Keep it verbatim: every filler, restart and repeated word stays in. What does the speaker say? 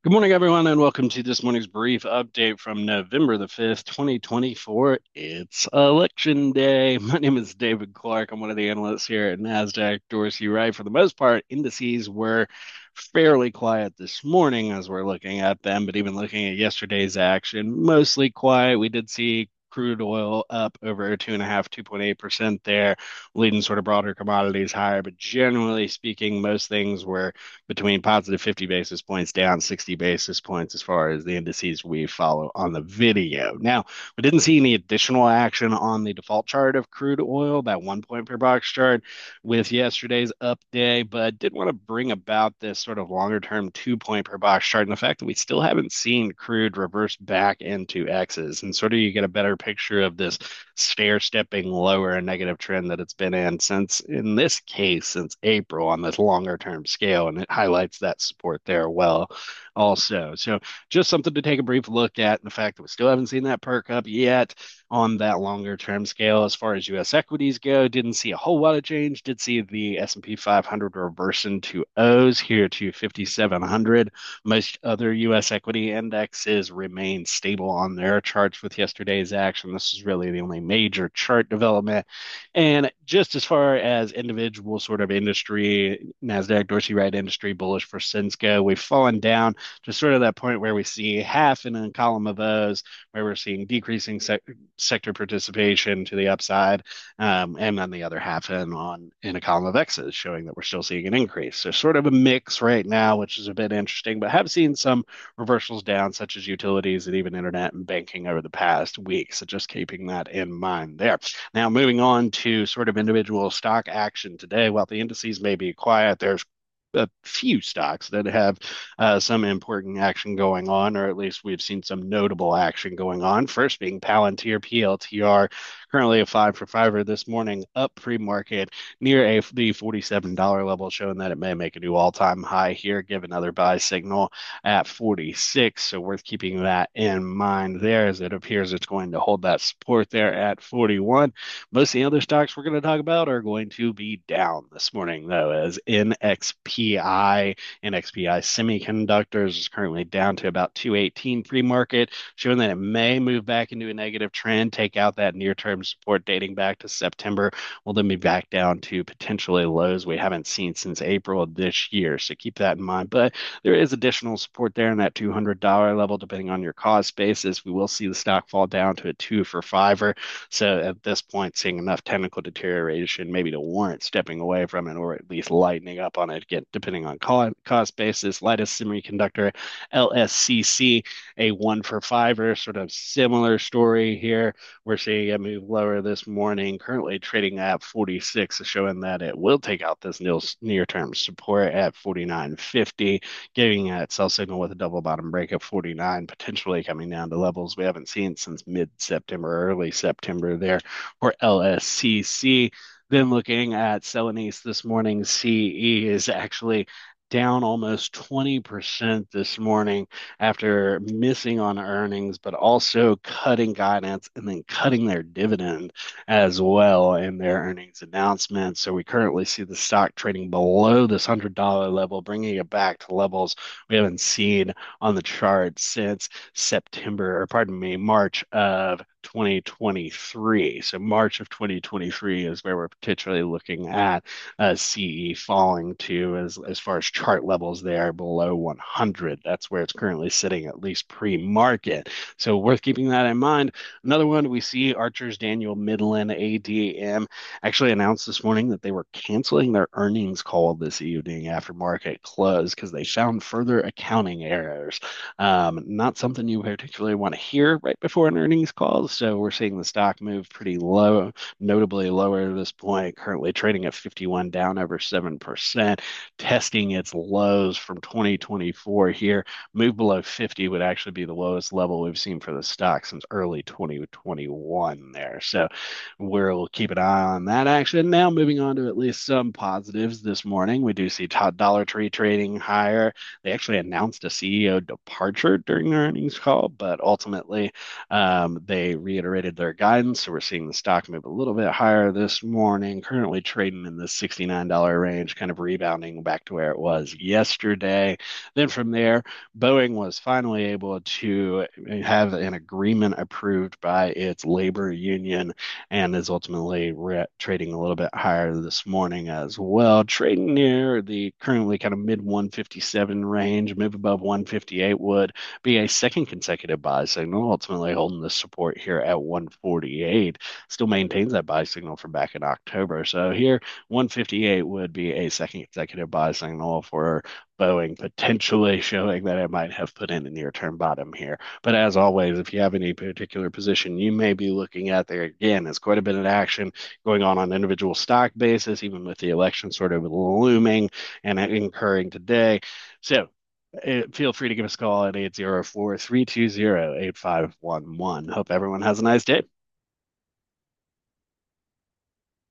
Good morning, everyone, and welcome to this morning's brief update from November the fifth, twenty twenty-four. It's election day. My name is David Clark. I'm one of the analysts here at NASDAQ Dorsey Wright. For the most part, indices were fairly quiet this morning as we're looking at them, but even looking at yesterday's action, mostly quiet. We did see crude oil up over two and a half, two point eight percent there, leading sort of broader commodities higher. But generally speaking, most things were between positive fifty basis points down sixty basis points as far as the indices we follow on the video. Now, we didn't see any additional action on the default chart of crude oil, that one point per box chart with yesterday's up day, but did want to bring about this sort of longer term two point per box chart and the fact that we still haven't seen crude reverse back into X's. And sort of you get a better picture of this stair stepping lower negative trend that it's been in since, in this case, since April on this longer term scale. And it highlights that support there well also. So just something to take a brief look at, and the fact that we still haven't seen that perk up yet on that longer term scale. As far as U S equities go, didn't see a whole lot of change. Did see the S and P five hundred reverse into O's here to fifty-seven hundred. Most other U S equity indexes remain stable on their charts with yesterday's action. This is really the only major chart development. And just as far as individual sort of industry, NASDAQ Dorsey Wright industry bullish for Cisco, we've fallen down to sort of that point where we see half in a column of O's, where we're seeing decreasing sec sector participation to the upside, um, and then the other half in on in a column of X's, showing that we're still seeing an increase. So sort of a mix right now, which is a bit interesting, but have seen some reversals down, such as utilities and even internet and banking over the past week. So just keeping that in mind there. Now, moving on to sort of individual stock action today, while the indices may be quiet, there's a few stocks that have uh, some important action going on, or at least we've seen some notable action going on. First being Palantir P L T R, currently a five for fiver this morning, up pre-market near a the forty-seven dollar level, showing that it may make a new all-time high here. Give another buy signal at forty-six, so worth keeping that in mind there, as it appears it's going to hold that support there at forty-one. Most of the other stocks we're going to talk about are going to be down this morning, though, as N X P I, N X P I Semiconductors is currently down to about two eighteen pre-market, showing that it may move back into a negative trend, take out that near-term support dating back to September. Will then be back down to potentially lows we haven't seen since April of this year. So keep that in mind. But there is additional support there in that two hundred dollar level, depending on your cost basis. We will see the stock fall down to a two for fiver. So at this point, seeing enough technical deterioration maybe to warrant stepping away from it, or at least lightening up on it, get depending on cost basis. Lattice Semiconductor, L S C C, a one for fiver, sort of similar story here. We're seeing it move lower this morning, currently trading at forty-six, showing that it will take out this near-term support at forty-nine fifty, giving that sell signal with a double bottom break of forty-nine, potentially coming down to levels we haven't seen since mid-September, early September there for L S C C. Then looking at Celanese this morning, C E is actually down almost twenty percent this morning after missing on earnings, but also cutting guidance and then cutting their dividend as well in their earnings announcement. So we currently see the stock trading below this one hundred dollar level, bringing it back to levels we haven't seen on the chart since September, or pardon me, March of twenty twenty-three. So March of twenty twenty-three is where we're potentially looking at uh, C E falling to, as as far as chart levels there below one hundred. That's where it's currently sitting, at least pre-market. So worth keeping that in mind. Another one we see, Archer's Daniel Midland A D M actually announced this morning that they were canceling their earnings call this evening after market close because they found further accounting errors. Um, not something you particularly want to hear right before an earnings call. So we're seeing the stock move pretty low, notably lower at this point, currently trading at fifty-one, down over seven percent, testing its lows from twenty twenty-four here. Move below fifty would actually be the lowest level we've seen for the stock since early twenty twenty-one there. So we'll keep an eye on that action. Now moving on to at least some positives this morning. We do see Dollar Tree trading higher. They actually announced a C E O departure during their earnings call, but ultimately um, they reiterated their guidance, so we're seeing the stock move a little bit higher this morning, currently trading in the sixty-nine dollar range, kind of rebounding back to where it was yesterday. Then from there, Boeing was finally able to have an agreement approved by its labor union and is ultimately re- trading a little bit higher this morning as well, trading near the currently kind of mid one fifty-seven range. Move above one fifty-eight would be a second consecutive buy signal, ultimately holding the support here at one forty-eight. Still maintains that buy signal from back in October. So here, one fifty-eight would be a second consecutive buy signal for Boeing, potentially showing that it might have put in a near-term bottom here. But as always, if you have any particular position you may be looking at, there again is quite a bit of action going on on an individual stock basis, even with the election sort of looming and incurring today. So uh, feel free to give us a call at eight zero four, three two zero, eight five one one. Hope everyone has a nice day.